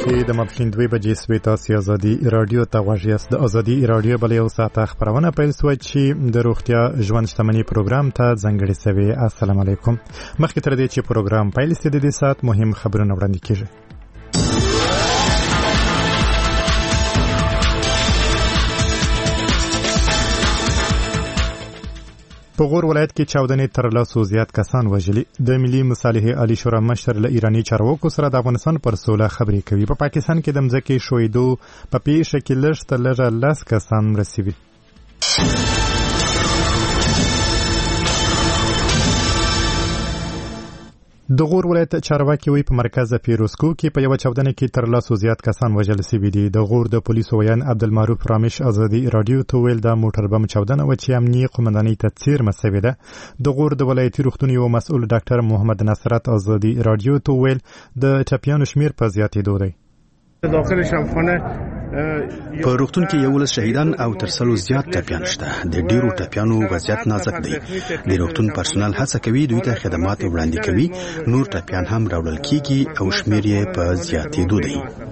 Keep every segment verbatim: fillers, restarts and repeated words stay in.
چې د ماپښین دوه بجې سوي تاسو ازادي رادیو ته غوږ یاست. د ازادي رادیو بل یو ساعت خبرونه پیل شوه چې د روغتیا ژوند شتمنۍ پروګرام ته ځانګړې شوی. السلام علیکم. مخکې تر دې چې پروګرام پیل شي د دې ساعت مهم خبرونه وړاندې کیږي. په غور ولایت کې چاودنې تر لسو زیات کسان وژلي. د ملي مصالحې عالی شورا مشر له ایراني چارواکو سره د افغانستان پر سوله خبرې کوي. په پاکستان کې د مځکې ښویېدو په پیښه کې لږ تر لږه لس کسان مړه شوي. د غور ولایت چارواکي وایي په مرکز پیروزکو کې په یوه چاودنه کې تر لسو زیات کسان وژل شوي دي. د غور د پولیسو ویان عبدالمعروف رامش ازادي رادیو ته ویل د موټر بم چاودنه و چې امنیه قومندانۍ ته څیرمه شوې ده. د غور د ولایتي روغتون یو مسؤل ډاکټر محمد نصرت ازادي رادیو ته ویل د ټپیانو شمیر په زیاتېدو دی. داخل شمخانه په روغتون کې یو لس شهیدان او تر سلو زیات ټپیان شته. د ډیرو ټپیانو وضعیت نازک دی. د روغتون پرسونل هڅه کوي دوی ته خدمات وړاندې کوي. نور ټپیان هم راوړل کیږي او شمیر یې په زیاتېدو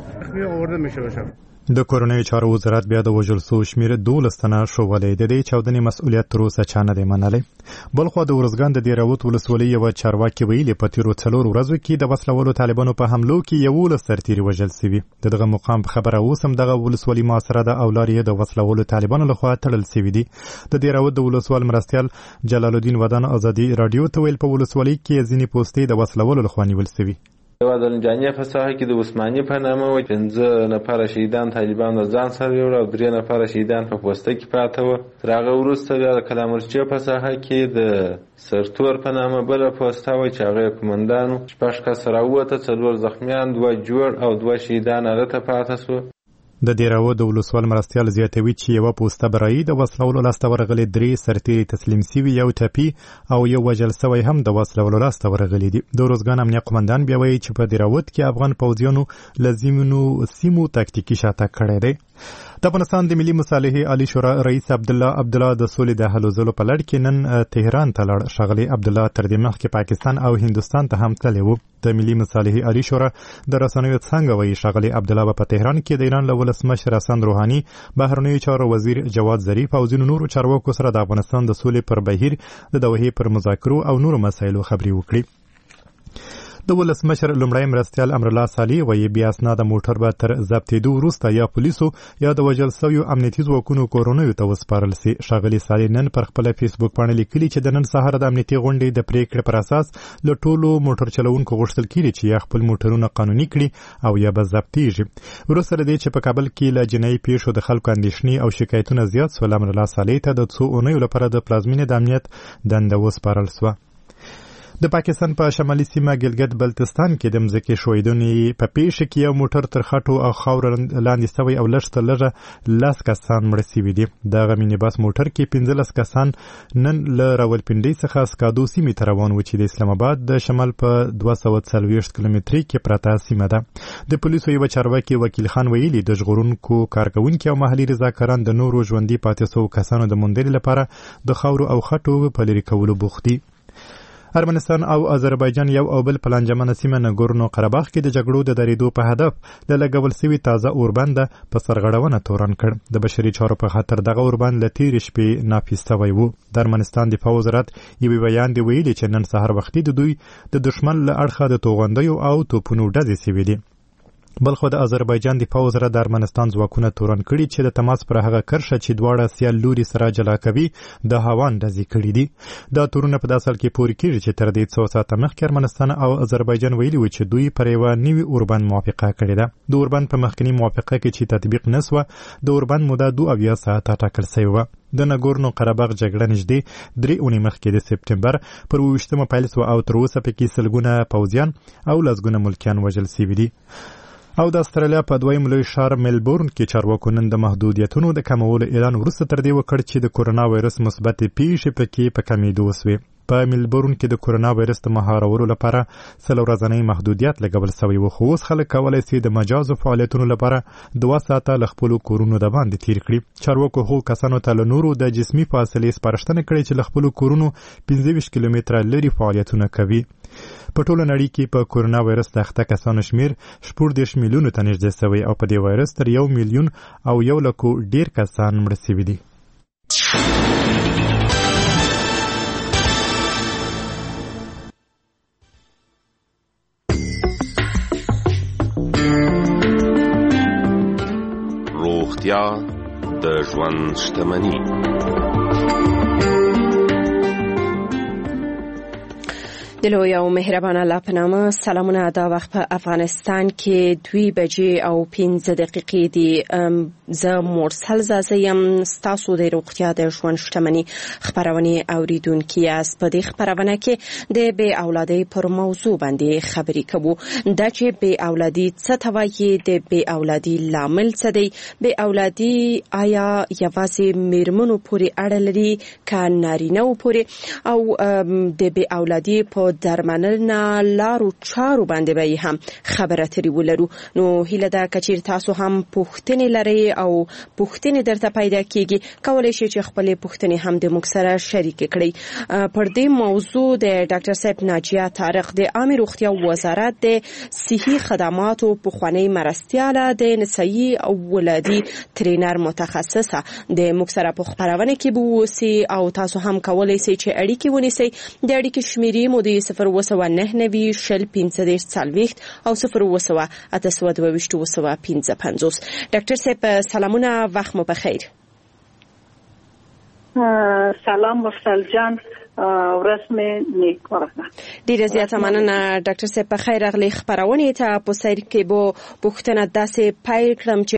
دی. د کورنیو چارو وزارت بیا د وژل شوو شمیر دولس تنه ښوولی. د دې چاودنې مسؤلیت تر اوسه چا نه دی منلی. بلخوا د ارزګان د دیراوت ولسوالۍ یوه چارواکي ویلي په تېرو څلورو ورځو کې د وسلوالو طالبانو په حملو کې یولس سرتیري وژل شوي. د دغه مقام په خبره اوس هم دغه ولسوالي محاصره ده او لارې یې د وسلوالو طالبانو لخوا تړل شوي دي. د دیراوت د ولسوال مرستیال جلال الدین ودان ازادي رادیو ته ویل په ولسوالۍ کې ځینې پوستې د وسلوالو لخوا نیول شوي. یوه د نجانیه په ساحه کې د عثماني په نامه وه. پنځه نفره شهیدان طالبان د ځان سره یوړه او درې نفره شهیدان په پوسته کې پراته وه. تر هغه وروسته بیا د کلامرچې په ساحه کې د سرتور په نامه بله پوسته وه چې هغه یې قمندان و. شپږ کسه راووته، څلور زخمیان، دوه جوړ او دوه شهیدان هلته پاته سوه. د دیراوت د ولسوال مرستیال زیاتوي چې یوه پوسته برایي د وسلوالو لاسته ورغلي درې سرتیري تسلیم سوي، یو ټپي او یو وژل سوی هم د وسلوالو لاسته ورغلي دي. د روزګان امنیه قمندان بیا وایي چې په دیراوت کې افغان پوځیانو له ځینو سیمو تاکتیکي شاتګ کړی دی. د افغانستان د ملي مصالحې عالی شورا رئیس عبدالله عبدالله د سولې د هلو ځلو په لړ کې نن تهران ته لاړ. ښاغلی عبدالله تر دې مخکې پاکستان او هندوستان ته هم تللی و. د ملي مصالحې عالی شورا د رسنیو څنګه وایي ښاغلی عبدالله به په تهران کې د ایران له ولسمشر حسن روحاني، بهرنیو چارو وزیر جواد ظریف او ځینو نورو چارواکو سره د افغانستان د سولې پر بهیر، د دوحې پر مذاکرو او نورو مسایلو خبرې وکړي. د ولسمشر لومړی مرستیال امرالله صالح وایي بې اسناده موټر به تر ضبطېدو وروسته یا پولیسو یا د وژل سویو امنیتي ځواکونو کورنیو ته وسپارل سي. ښاغلي صالح نن پر خپله فیسبوک پاڼه لیکلي چې د نن سهار د امنیتي غونډې د پریکړې پر اساس له ټولو موټر چلوونکو غوښتل کېږي چې یا خپل موټرونه قانوني کړي او یا به ضبطېږي. وروسته له دې چې په کابل کې له جنایي پیښو د خلکو اندېښنې او شکایتونه زیات سول، امرالله صالح ته د څو اونیو لپاره د پلازمینې د امنیت دنده وسپارل سوه. د پاکستان په شمالي سیمه ګلګت بلتستان کې د مځکې ښویېدنې په پیښه کې یو موټر تر خټو او خاورو لاندې سوی او لږ تر لږه لس کسان مړه سوي دي. دغه میني باس موټر کې پنځلس کسان نن له راولپنډۍ څخه سکادو سیمې ته روان و چې د اسلام آباد د شمال په دوه سوه څلوېښت کیلومترۍ کې پرته سیمه ده. د پولیسو یوه چارواکي وکیل خان ویلي د ژغورونکو کارکوونکي او محلي رضاکاران د نورو ژوندي پاتې سوو کسانو د موندنې لپاره د خاورو او خټو په لرې کولو بوخت دي. ارمنستان او آذربایجان یو او بل پلانجمنه سیمه نګورنو قرهباغ کې د جګړو د درېدو په هدف د لګول سوي تازه اوربند په سرغړونه تورن کړ. د بشري چارو په خاطر دغه اوربند له تېرې شپې نافذ سوی و. د ارمنستان دفاع وزارت یوې بیان دی ویلي چې نن سهار وختي د دوی د دښمن له اړخه د توغندیو او توپونو ډزې سوي دي. بلخو د آذربایجان دفاع وزارت د ارمنستان ځواکونه تورن کړي چې د تماس پر هغه کرښه چې دواړه سیال لوري سره جلا کوي د هاوان ډزې کړي دي. دا تورونه په داسې حال کې پورې کېږي چې تر دې څو ساعته مخکې ارمنستان او آذربایجان ویلي و چې دوی پر یوه نوي اوربند موافقه کړې ده. د اوربند په مخکني موافقه کې چې تطبیق نه سوه، د اوربند موده دوه اویا ساعته ټاکل سوې وه. د نګورنو قرهباغ جګړه نږدې درې اونۍ مخکې د سپټمبر پر اووه ویشتمه پیل سوه او تر اوسه پکې سلګونه پوځیان او لسګونه ملکیان وژل سوي دي. او د استرالیا په دویم لوی ښار ملبورن کې چارواکو نن د محدودیتونو د کمولو اعلان وروسته تر دې وکړ چې د کورونا وایرس مثبتې پیښې پکې په کمېدو وسوې. په ملبورن کې د کورونا وایرس د مهارولو لپاره سل ورځنی محدودیت لګول شوی و، خو اوس خلک کولی شي د مجازو فعالیتونو لپاره دوه ساعته له خپلو کورونو د باندې تیر کړي. چارواکو هغو کسانو ته له نورو د جسمي فاصلې سپارښتنه کړې چې له خپلو کورونو پنځه ویشت کیلومتره لرې فعالیتونه کوي. په ټوله نړۍ کې په کورونا وایرس د اخته کسانو شمیر شپږ دېرش میلیونو ته نږدې شوی او په دې وایرس تر یو میلیون او یو لکو ډیر کسان مړه شوي دي. روغتیا د ژوند شتمني. د لوی او مهربان الله په نامه سلامونه. دا وخت په افغانستان کې دوی بجې او پنځه دقیقې دي. زه مرسل زازه یم، ستاسو د روغتیا د ژوند شتمني خپرونې اوریدونکي یاست. په دې خپرونه کې د بې اولادۍ پر موضوع باندې خبرې کوو. دا چې بې اولادي څه ته وایي، د بې اولادي لامل څه دی، بې اولادي آیا یوازې میرمنو پورې اړه لري که نارینه‌و پورې، او د بې اولادي په درملنه لارو چارو باندې به هم خبره ترې ولرو. نو هیله ده که چیرې تاسو هم پوښتنې لرئ او پوښتنې درته پیدا کیږي، کولی شئ چې خپلې پوښتنې هم د موږ سره شریکې کړئ. پر دې موضوع د ډاکټر صاحب ناجیه طارق د عامه روغتیا وزارت د صحي خدماتو پخوانی مرستیاله د نسایي او ولادي ترینر متخصصه د موږ سره په خپرونه کې به اوسي، او تاسو هم کولی شئ چې اړیکې ونیسئ. د اړیکې شمیرې مو د صفر اووه سوه نهه نوي شل پنځه دېرش څلوېښت او صفر اووه سوه اته سوه دوه ویشت اووه سوه پنځه پنځوس. ډاکټر صاحب سلامونه، وخت مو بخیر. سلام مرسل جان، ورځ مې نیکمرغه. ډیره زیاته مننه ډاکټر صاحب. په خیر راغلی خپرونې ته. په سر کې به پوښتنه داسې پیل کړم چې